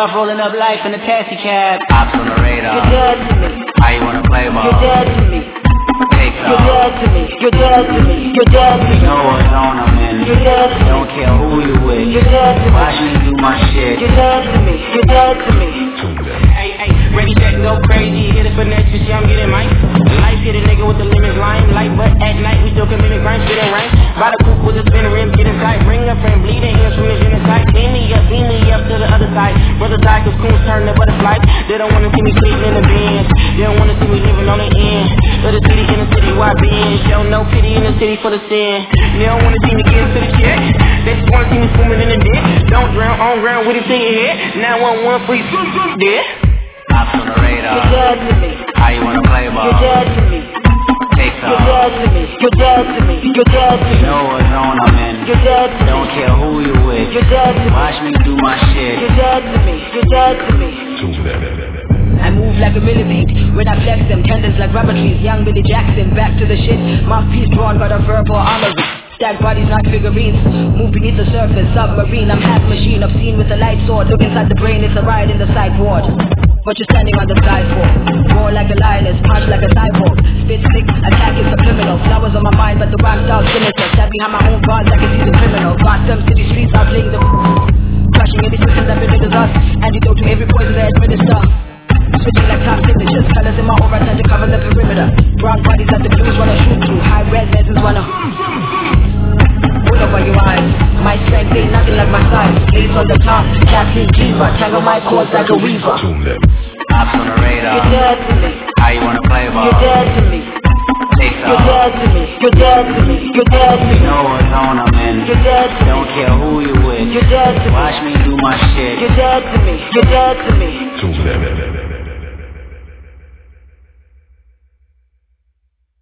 off, rolling up life in a taxi cab. Ops on the radar. You're dead to me. How you wanna play ball? You're dead to me. Take You're off. dead to me. You're dead to me. You're dead to me. You know what's on, I'm in. You're dead to me. Don't care who you with. You're dead to me. Watch me do my shit. You're dead to me. You're dead to me. Hey, ready, set, go crazy. Hit it for next, you see I'm getting mine. Life hit a nigga with the limits line. Light, but at night we still committing crimes, spitting rank. By the coupe with a spinning rim, getting tight. Bring a friend, bleeding ears from the genocide. Beam me up to the other side. Brother died cause coons turn to butterflies. They don't wanna see me sleeping in the bins. They don't wanna see me living on the end of the city in the city where I been. Show no pity in the city for the sin. They don't wanna see me get into the shit. They just wanna see me swimming in the dick. Don't drown on ground with it to your head. 911 free, dead. Ops on the radar. You're dead to me. How you wanna play ball? You're dead to me. Take You're off. dead to me. You're dead to me. You're dead to You me. know what's on, I'm in. You're dead to me. Don't care who you with. You're dead to me. Watch me do my shit. You're dead to me. You're dead to me. I move like a millipede when I flex them, tendons like rubber trees. Young Billy Jackson, back to the shit. Mouthpiece drawn, got a verbal armory. Stack bodies, not figurines. Move beneath the surface, submarine. I'm half machine, obscene with a light sword. Look inside the brain, it's a riot in the psych ward. What you standing on the sky for? Roar like a lioness, punch like a cyborg. Spit slick, attack is a criminal. Flowers on my mind, but the rhyme style sinister. Stab behind my own bars like a seasoned criminal. Gotham City streets, I'll fling the crushing any system that belittles us. Antidote to every poison they administer. Switching like time signatures, colors in my aura tend to cover the perimeter. Brown bodies that the blues wanna shoot through. High red lenses wanna pull over your eyes. My strength ain't nothing like my size. Lace on the top, Kathleen Diva. Tangle my cords like a weaver. Ops on the radar. You're dead to me. How you wanna play ball? You're dead to me. Take You're off. dead to me. You're dead to me. You're dead to You me. know what's on, I'm in. You're dead to me. Don't care who you with. You're dead to me. Watch me do my shit. You're dead to me. You're dead to me.